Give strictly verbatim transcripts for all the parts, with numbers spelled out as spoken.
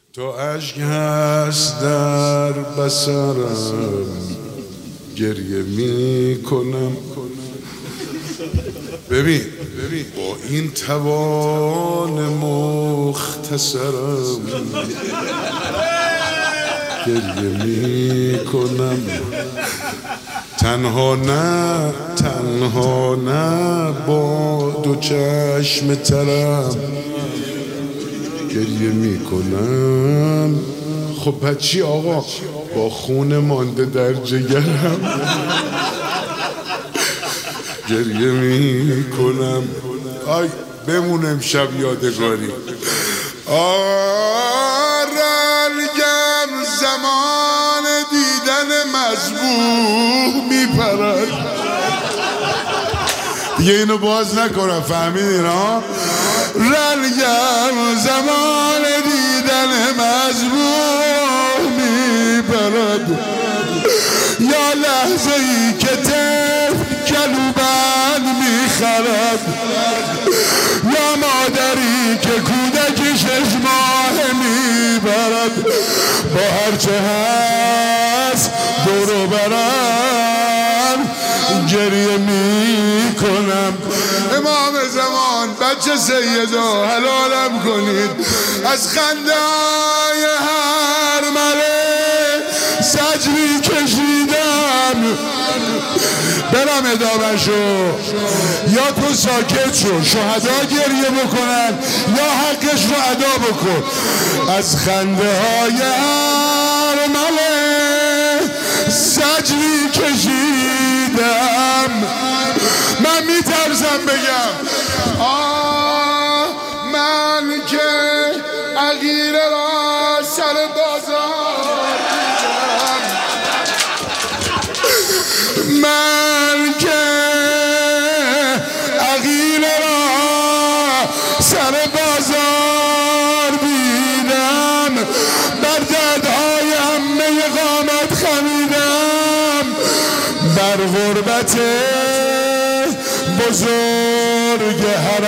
تا اشک هست در بصرم گریه می کنم. ببین با این توان مختصرم گریه می کنم. تنها نه تنها نه با دو چشم ترم گریه می کنم. خب پس چی آقا؟ با خون مانده در جگرم گریه می کنم. آی بمون امشب یادگاری. آرلگم زمان دیدن مذبوح میپرد. دیگه اینو باز نکنم، فهمیدین ها؟ رلگم زمان دیدن مذبوح میپرد. یا لحظه ای که طفل کلوبند میخرد، یا مادری که کودکی شش ماه میبرد. با هرچه هست دورو برم گریه میکنم. امام زمان بچه سیدا حلالم کنید. از خنده های هر مله زجری کشیدم. برم ادامه شو، یا تو ساکت شو شهدا گریه بکنن یا حقش رو ادا بکن. از خنده های هر مله زجری کشیدم. من میترسم بگم آه من که عقیله را سر بازار دیدم. من که عقیله را سر بازار دیدم. بر دردهای همه قامت خمیدم. بر غربت بزرگ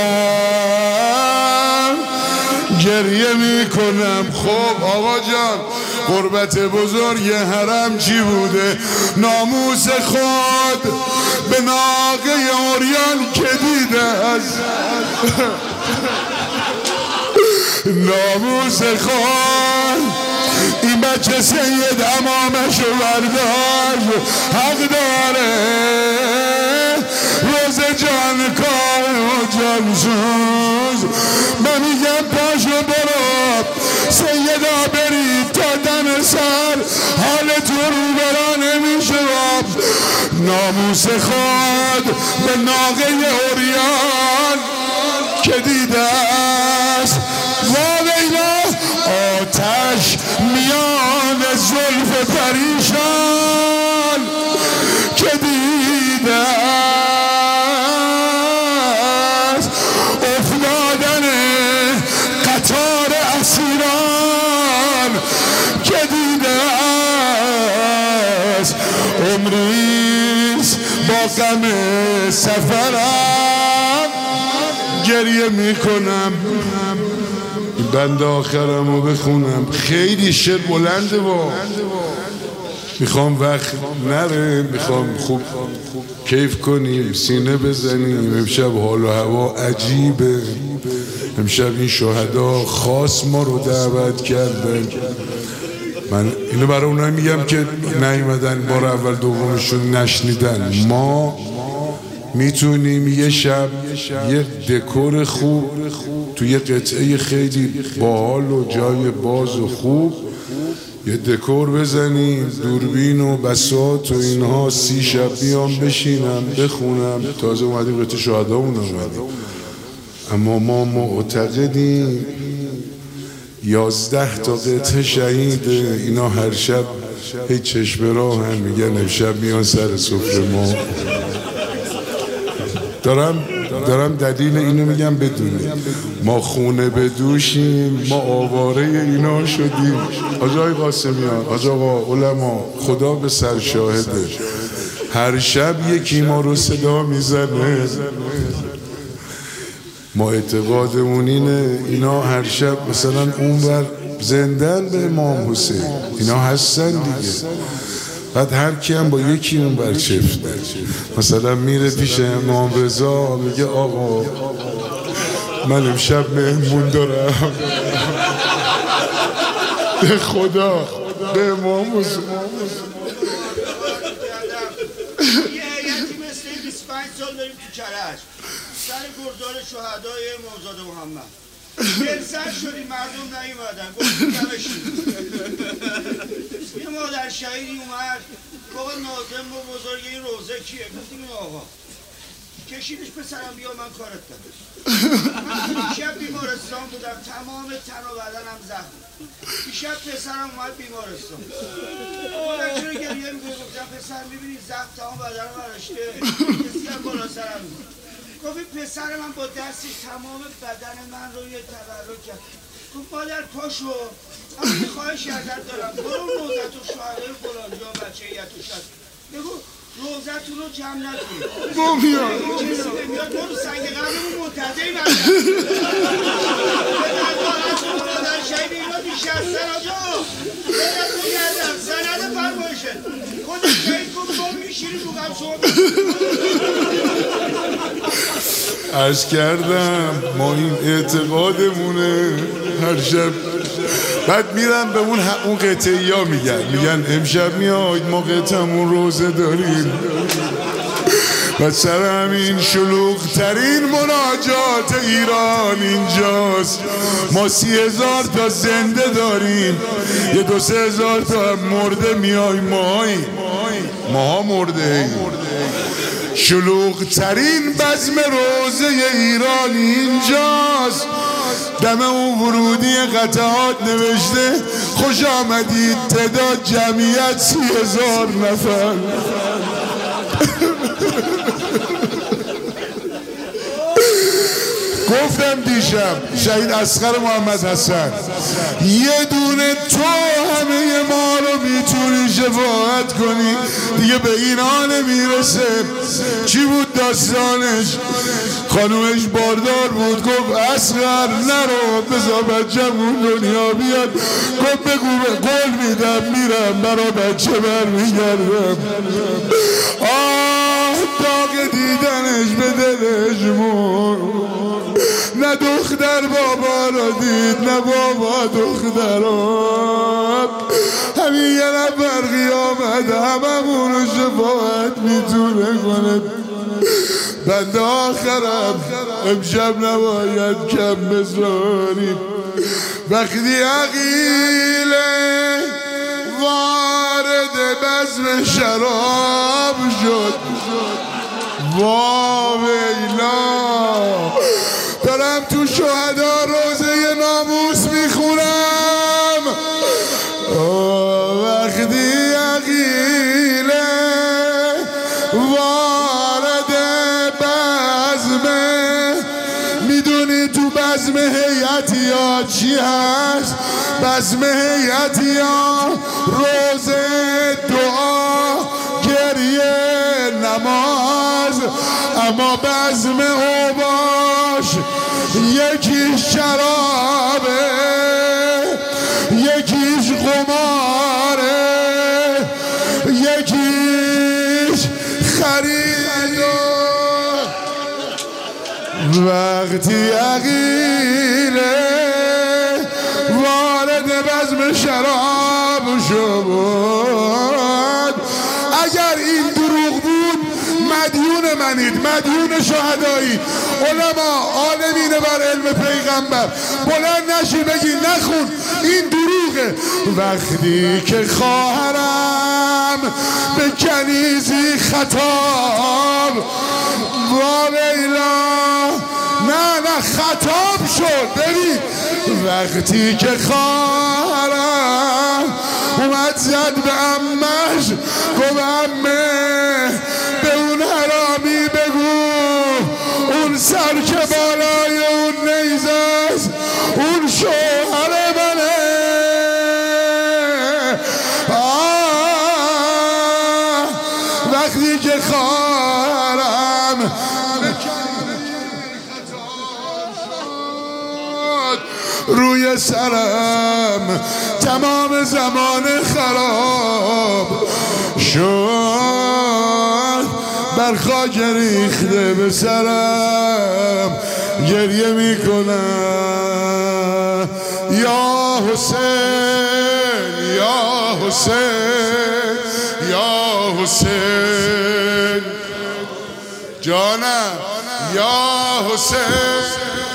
حرم گریه می کنم. خب آقا جان غربت بزرگ حرم چی بوده؟ ناموس خود به ناقه عریان که دیده است. ناموس خود این بچه سید امامش برداشت. حق داره روز جان کار و جانسوز. من میگم پاشو برو سیدا برید تا دم سر حال تو رو برا نمیشه. ناموس خود به ناقه عریان که دیده است. واویلا آتش میان زلف پریشان که دیده است. افتادن قطار اسیران که دیده است. عمریست با غم سفرم گریه میکنم. بند آخرم رو بخونم. خیلی شعر بلنده با میخوام وقت نره، میخوام خوب کیف کنیم، سینه بزنیم. امشب حال و هوا عجیبه. امشب این شهدا خاص ما رو دعوت کردن. من اینو برای اونایی میگم که نیومدن بار اول دومشون نشنیدن. ما میتونیم یه شب یه دکور خوب توی یه قطعه خیلی باحال و جای باز و خوب یه دکور بزنیم، دوربین و بساط و اینها. سی شب بیام بشینم بخونم. تازه اومدیم قطعه شهدامون اومدیم، اما ما معتقدیم یازده تا قطعه شهیده. اینا هر شب هیچ چشم راه هم میگن امشب میان سر سفره ما. دارم دارم دلیل اینو میگم بدونی ما خونه بدوشیم، ما آواره اینا شدیم. آقای قاسمیان، آقا علما، خدا به سر شاهده. هر شب یکی ما رو صدا میزنه. ما اعتقادمون اینه اینا هر شب مثلا اونور زندن به امام حسین، اینا هستن دیگه. بعد هر کی هم با یکی اون برچفت، مثلا میره پیش امام رضا میگه آقا من امشب مهمون دارم به خدا به امام حسین. سال داریم تو کرج سر گردان شهدای امامزاده محمد دلسر شدیم، مردم نیومدن، گفتیم نوشیم. یه مادر شهیدی اومد بابا ناظم و بزرگ این روزه کیه؟ گفتیم این آقا کشیدش پسرم بیا من کارت دارم. من دیشب بیمارستان بودم، تمام تن و بدنم زخم. دیشب پسرم اومد بیمارستان، مادر چرا گریه میکنه؟ گفتم پسر میبینی زخم تمام بدنم برشته، کسی هم بالا سرم میکنه. گفت پسر من با دستی تمام بدن من رو یه تبرک کرد. گفت مادر پاشو، اما یه خواهش ازت دارم، برو روزت و شوهره فلان جا بچه یتوش هست، بگو روزتون رو جمع نکنید. بومیان کسی نمیاد، برو سنگ قبلمون منتظری من مادر شهید اینا بیش از سن آجا بدت رو گردم سند فرمایشه خود شهید کن با میشیری رو قبل شما. عرض کردم ما این اعتقادمونه هر شب. بعد میرم به اون اون قطعی ها میگن میگن امشب میاید ما قطعمون روزه داریم. و سر همین شلوغ ترین مناجات ایران اینجاست. ما سی هزار تا زنده داریم، یه دو سه هزار تا مرده میای ماهی ماها مرده ایم. شلوغ ترین بزم روزه ایران اینجاست. دم اون ورودی قطعات نوشته خوش آمدید تعداد جمعیت سی هزار نفر. گفتم دیشب شهید اصغر محمد حسن یه دونه تو همه ما رو میتونی شفاعت کنی، دیگه به اینا نمیرسه. چی بود داستانش؟ خانومش باردار بود، گفت اصغر نرو بذار بچه‌مون دنیا بیاد. گفت بگو قول میدم میرم برا بچه برمیگردم. آه داغ دیدنش به دلش مون، نه دختر بابا را دید نه بابا دختر را. همین یه نفر قیامت هممون رو شفاعت میتونه کنه. بنده آخرم امشب نباید کم بذاریم. وقتی عقیله وارد بزم شراب شد واویلا، دارم تو شهدا روزه ناموس میخونم. وقتی عقیله وارد بزمه، میدونی تو بزم هیئتی ها چی هست؟ بزم هیئتی ها روزه، دعا، گریه، نماز. اما بزم اوباش یکیش شرابه یکیش قماره یکیش خریده. وقتی عقیله وارد بزم شراب شد، اگر این دروغ بود مدیون منید، مدیون شهدایی. علما عالمین بر علم پیغمبر بلند نشی بگی نخون این دروغه. وقتی که خواهرم به کنیزی خطاب واویلا، نه نه خطاب شد. ببین وقتی که خواهرم اومد زد به عمش، گفت عمه به اون حرامی بگو اون سر که بالای اون نیزه است اون شوهر منه. آه وقتی که خواهرم روی سرم تمام زمان خراب شد، بر خاک ریخته به سرم گریه میکنم. یا حسین یا حسین یا حسین جانم، یا حسین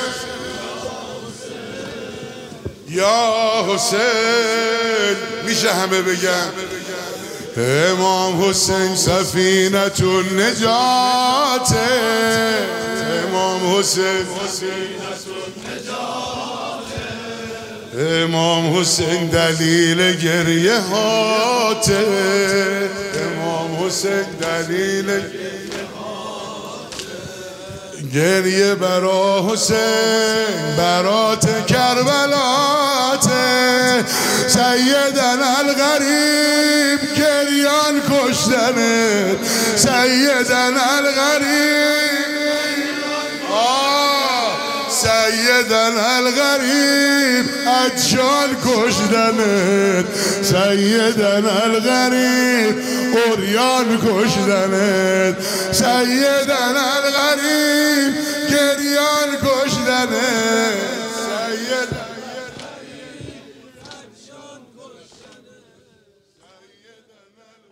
یا حسین. میشه همه بگم امام حسین سفینة النجات، امام حسین امام حسین دلیل گریه هاته، امام حسین دلیل گریه برا حسین برات کربلات. سیدنا الغریب گریان کشتنت، سیدنا الغریب آه سیدنا الغریب اجشان کشتنت، سیدنا الغریب اوریان کشتنت، سیدنا الغریب گریان کشتنت.